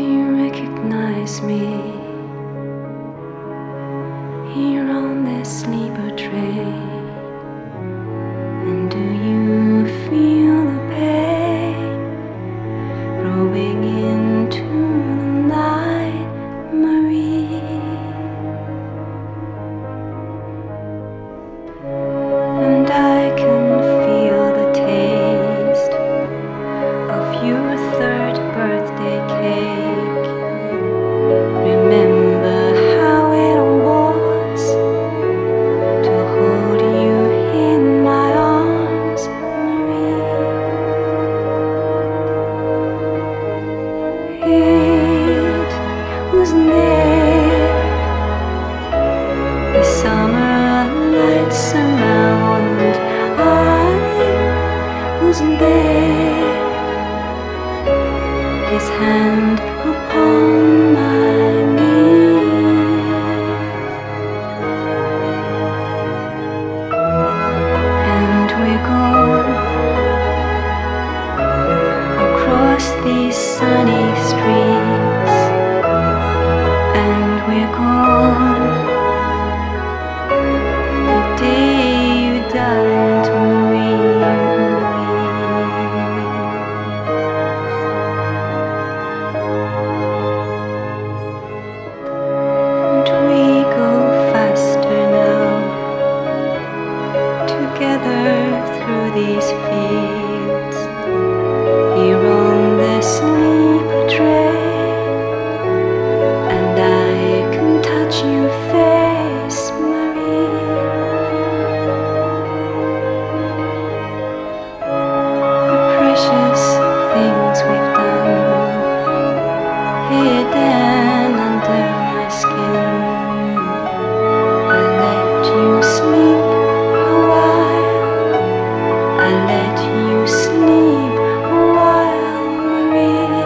you recognize me here on this sleeper train? And do you feel the pain growing into the night, Marie? And I can feel the taste of your third birthday cake. Remember how it was to hold you in my arms, Marie. It was there, the summer lights around. I was there, his hand upon my knee, and we're gone across these sunny streets, and we're gone the day you died, Marie, Marie. And we go faster now, together through these fields, here on this sleeper train, and I can touch your face, Marie. The precious things we've done, hidden under my skin. I let you sleep a while, I let you sleep a while, Marie.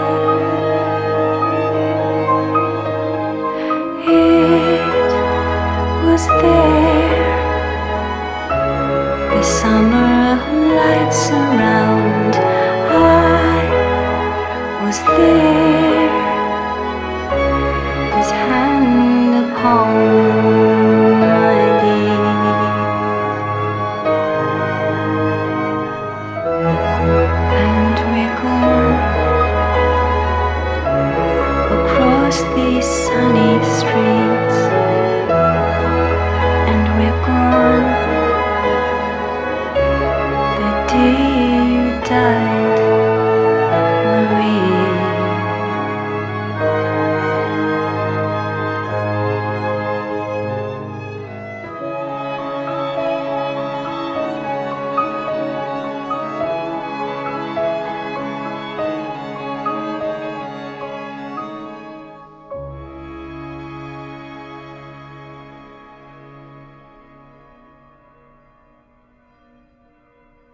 It was there, the summer lights around. I was there, his hand upon my knee, and we're gone across these sunny streets.